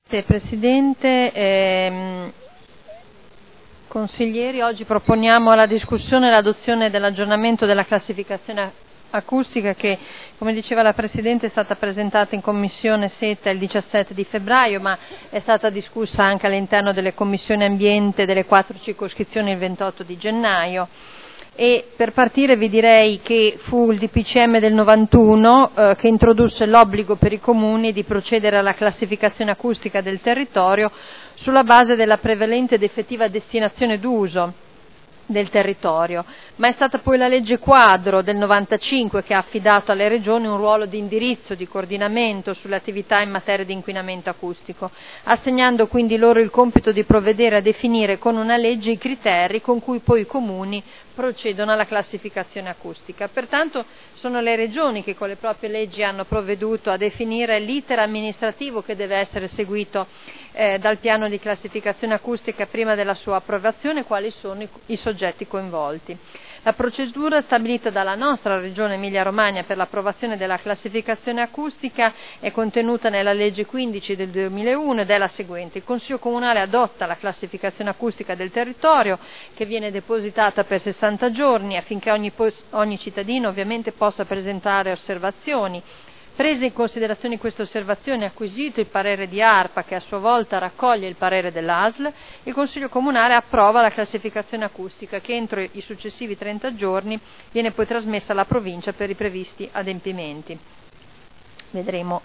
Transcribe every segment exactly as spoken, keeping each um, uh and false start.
Presidente, ehm, consiglieri, oggi proponiamo alla discussione l'adozione dell'aggiornamento della classificazione acustica che, come diceva la Presidente, è stata presentata in Commissione SETA il diciassette di febbraio, ma è stata discussa anche all'interno delle Commissioni Ambiente delle quattro circoscrizioni il ventotto di gennaio. E per partire vi direi che fu il D P C M del novantuno eh, che introdusse l'obbligo per i comuni di procedere alla classificazione acustica del territorio sulla base della prevalente ed effettiva destinazione d'uso del territorio, ma è stata poi la legge quadro del novantacinque che ha affidato alle regioni un ruolo di indirizzo, di coordinamento sulle attività in materia di inquinamento acustico, assegnando quindi loro il compito di provvedere a definire con una legge i criteri con cui poi i comuni procedono alla classificazione acustica. Pertanto sono le regioni che con le proprie leggi hanno provveduto a definire l'iter amministrativo che deve essere seguito eh, dal piano di classificazione acustica prima della sua approvazione, quali sono i, i soggetti coinvolti. La procedura stabilita dalla nostra Regione Emilia-Romagna per l'approvazione della classificazione acustica è contenuta nella legge quindici del duemilauno ed è la seguente. Il Consiglio Comunale adotta la classificazione acustica del territorio che viene depositata per sessanta giorni affinché ogni, ogni cittadino ovviamente possa presentare osservazioni. Prese in considerazione queste osservazioni, acquisito il parere di ARPA che a sua volta raccoglie il parere dell'A S L, il Consiglio Comunale approva la classificazione acustica che entro i successivi trenta giorni viene poi trasmessa alla provincia per i previsti adempimenti. Vedremo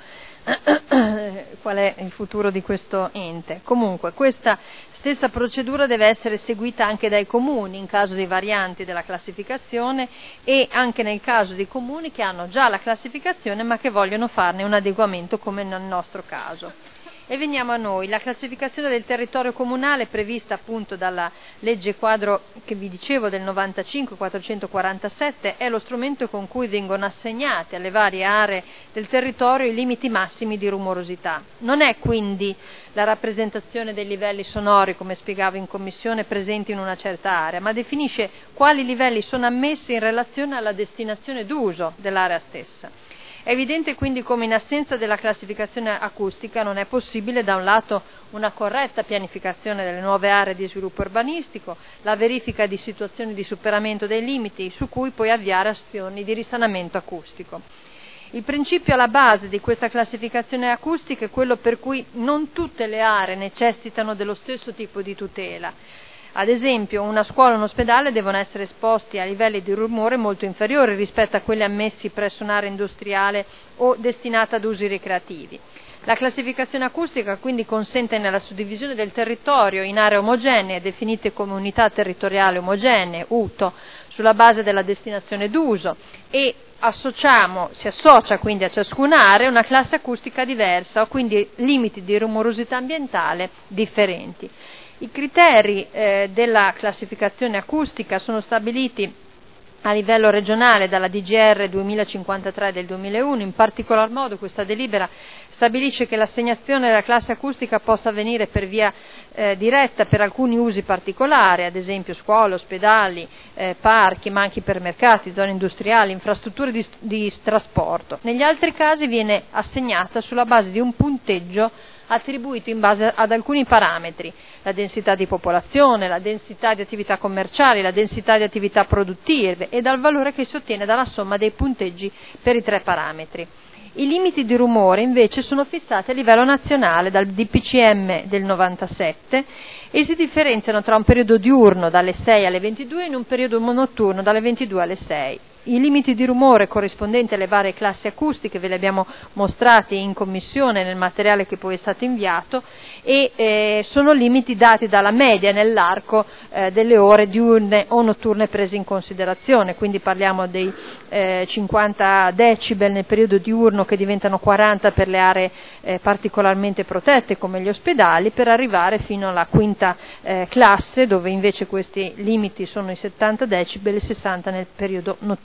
qual è il futuro di questo ente. Comunque questa stessa procedura deve essere seguita anche dai comuni in caso di varianti della classificazione e anche nel caso di comuni che hanno già la classificazione ma che vogliono farne un adeguamento come nel nostro caso. E veniamo a noi, la classificazione del territorio comunale prevista appunto dalla legge quadro che vi dicevo del novantacinque quattrocentoquarantasette è lo strumento con cui vengono assegnati alle varie aree del territorio i limiti massimi di rumorosità. Non è quindi la rappresentazione dei livelli sonori, come spiegavo in commissione, presenti in una certa area, ma definisce quali livelli sono ammessi in relazione alla destinazione d'uso dell'area stessa. È evidente quindi come in assenza della classificazione acustica non è possibile da un lato una corretta pianificazione delle nuove aree di sviluppo urbanistico, la verifica di situazioni di superamento dei limiti su cui poi avviare azioni di risanamento acustico. Il principio alla base di questa classificazione acustica è quello per cui non tutte le aree necessitano dello stesso tipo di tutela. Ad esempio, una scuola e un ospedale devono essere esposti a livelli di rumore molto inferiori rispetto a quelli ammessi presso un'area industriale o destinata ad usi ricreativi. La classificazione acustica quindi consente nella suddivisione del territorio in aree omogenee, definite come unità territoriali omogenee, U T O, sulla base della destinazione d'uso e associamo, si associa quindi a ciascuna area una classe acustica diversa o quindi limiti di rumorosità ambientale differenti. I criteri eh, della classificazione acustica sono stabiliti a livello regionale dalla D G R duemilacinquantatré del duemilauno, in particolar modo questa delibera stabilisce che l'assegnazione della classe acustica possa avvenire per via eh, diretta per alcuni usi particolari, ad esempio scuole, ospedali, eh, parchi, ma anche ipermercati, zone industriali, infrastrutture di, di trasporto. Negli altri casi viene assegnata sulla base di un punteggio attribuito in base ad alcuni parametri, la densità di popolazione, la densità di attività commerciali, la densità di attività produttive e dal valore che si ottiene dalla somma dei punteggi per i tre parametri. I limiti di rumore invece sono fissati a livello nazionale dal D P C M del novantasette e si differenziano tra un periodo diurno dalle sei alle ventidue e un periodo notturno dalle ventidue alle sei. I limiti di rumore corrispondenti alle varie classi acustiche ve li abbiamo mostrati in commissione nel materiale che poi è stato inviato e eh, sono limiti dati dalla media nell'arco eh, delle ore diurne o notturne prese in considerazione, quindi parliamo dei eh, cinquanta decibel nel periodo diurno che diventano quaranta per le aree eh, particolarmente protette come gli ospedali, per arrivare fino alla quinta eh, classe dove invece questi limiti sono i settanta decibel e sessanta nel periodo notturno.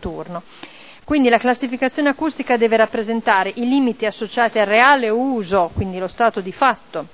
Quindi la classificazione acustica deve rappresentare i limiti associati al reale uso, quindi lo stato di fatto,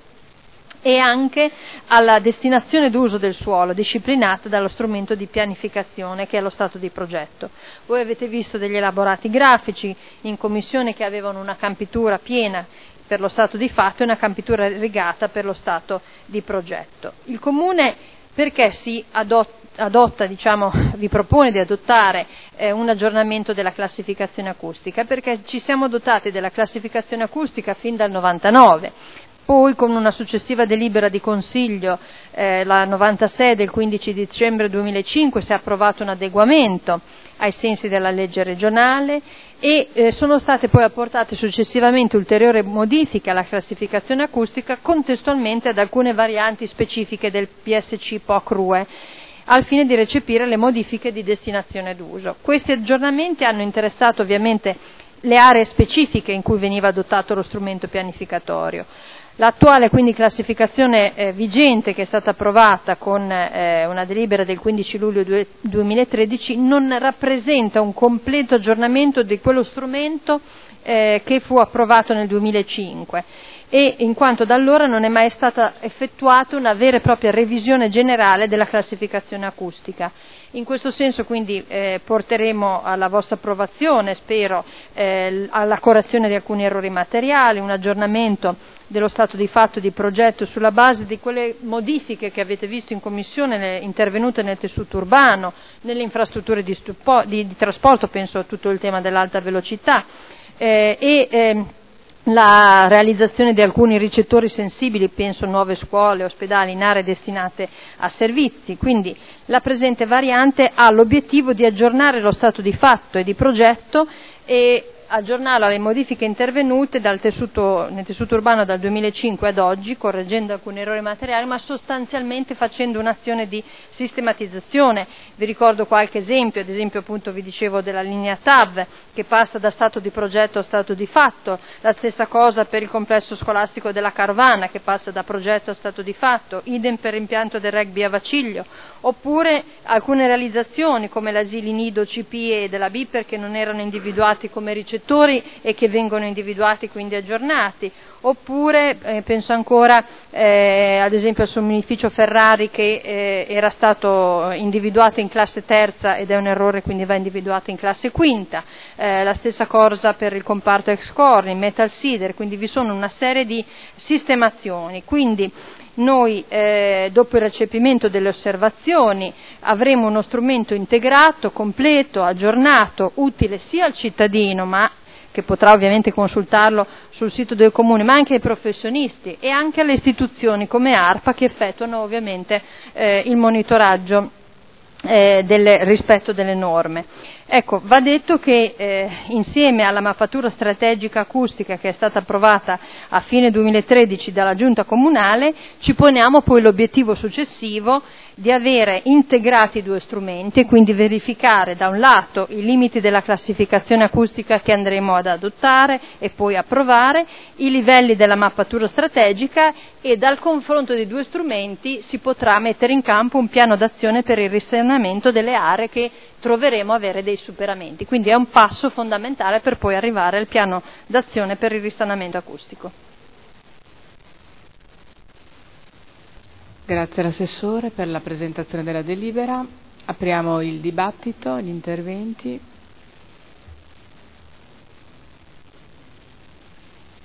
e anche alla destinazione d'uso del suolo, disciplinata dallo strumento di pianificazione che è lo stato di progetto. Voi avete visto degli elaborati grafici in commissione che avevano una campitura piena per lo stato di fatto e una campitura rigata per lo stato di progetto. Il Comune perché si adotta adotta, diciamo, vi propone di adottare eh, un aggiornamento della classificazione acustica, perché ci siamo dotati della classificazione acustica fin dal novantanove, poi con una successiva delibera di Consiglio, eh, la novantasei del quindici dicembre duemilacinque, si è approvato un adeguamento ai sensi della legge regionale e eh, sono state poi apportate successivamente ulteriori modifiche alla classificazione acustica contestualmente ad alcune varianti specifiche del P S C P O C R U E, al fine di recepire le modifiche di destinazione d'uso. Questi aggiornamenti hanno interessato ovviamente le aree specifiche in cui veniva adottato lo strumento pianificatorio. L'attuale quindi classificazione eh, vigente, che è stata approvata con eh, una delibera del quindici luglio duemilatredici, non rappresenta un completo aggiornamento di quello strumento eh, che fu approvato nel duemilacinque, e in quanto da allora non è mai stata effettuata una vera e propria revisione generale della classificazione acustica. In questo senso quindi eh, porteremo alla vostra approvazione, spero, eh, alla correzione di alcuni errori materiali, un aggiornamento dello stato di fatto di progetto sulla base di quelle modifiche che avete visto in Commissione, le, intervenute nel tessuto urbano, nelle infrastrutture di, stupo, di, di trasporto, penso a tutto il tema dell'alta velocità, eh, e eh, la realizzazione di alcuni ricettori sensibili, penso nuove scuole, ospedali in aree destinate a servizi. Quindi la presente variante ha l'obiettivo di aggiornare lo stato di fatto e di progetto e aggiornarlo alle modifiche intervenute dal tessuto, nel tessuto urbano dal duemilacinque ad oggi, correggendo alcuni errori materiali, ma sostanzialmente facendo un'azione di sistematizzazione. Vi ricordo qualche esempio, ad esempio appunto vi dicevo della linea T A V che passa da stato di progetto a stato di fatto, la stessa cosa per il complesso scolastico della Carvana che passa da progetto a stato di fatto, idem per l'impianto del rugby a Vaciglio, oppure alcune realizzazioni come l'asili nido C P E della Biper che non erano individuati come ricettori e che vengono individuati quindi aggiornati, oppure eh, penso ancora eh, ad esempio al somministro Ferrari che eh, era stato individuato in classe terza ed è un errore, quindi va individuato in classe quinta, eh, la stessa cosa per il comparto ex-core, in metal sider, quindi vi sono una serie di sistemazioni. Quindi noi eh, dopo il recepimento delle osservazioni avremo uno strumento integrato, completo, aggiornato, utile sia al cittadino, ma che potrà ovviamente consultarlo sul sito del Comune, ma anche ai professionisti e anche alle istituzioni come ARPA che effettuano ovviamente eh, il monitoraggio eh, del rispetto delle norme. Ecco, va detto che eh, insieme alla mappatura strategica acustica che è stata approvata a fine duemilatredici dalla Giunta Comunale, ci poniamo poi l'obiettivo successivo di avere integrati due strumenti e quindi verificare da un lato i limiti della classificazione acustica che andremo ad adottare e poi approvare, i livelli della mappatura strategica, e dal confronto dei due strumenti si potrà mettere in campo un piano d'azione per il risanamento delle aree che troveremo avere dei superamenti. Quindi è un passo fondamentale per poi arrivare al piano d'azione per il risanamento acustico. Grazie all'assessore per la presentazione della delibera. Apriamo il dibattito, gli interventi.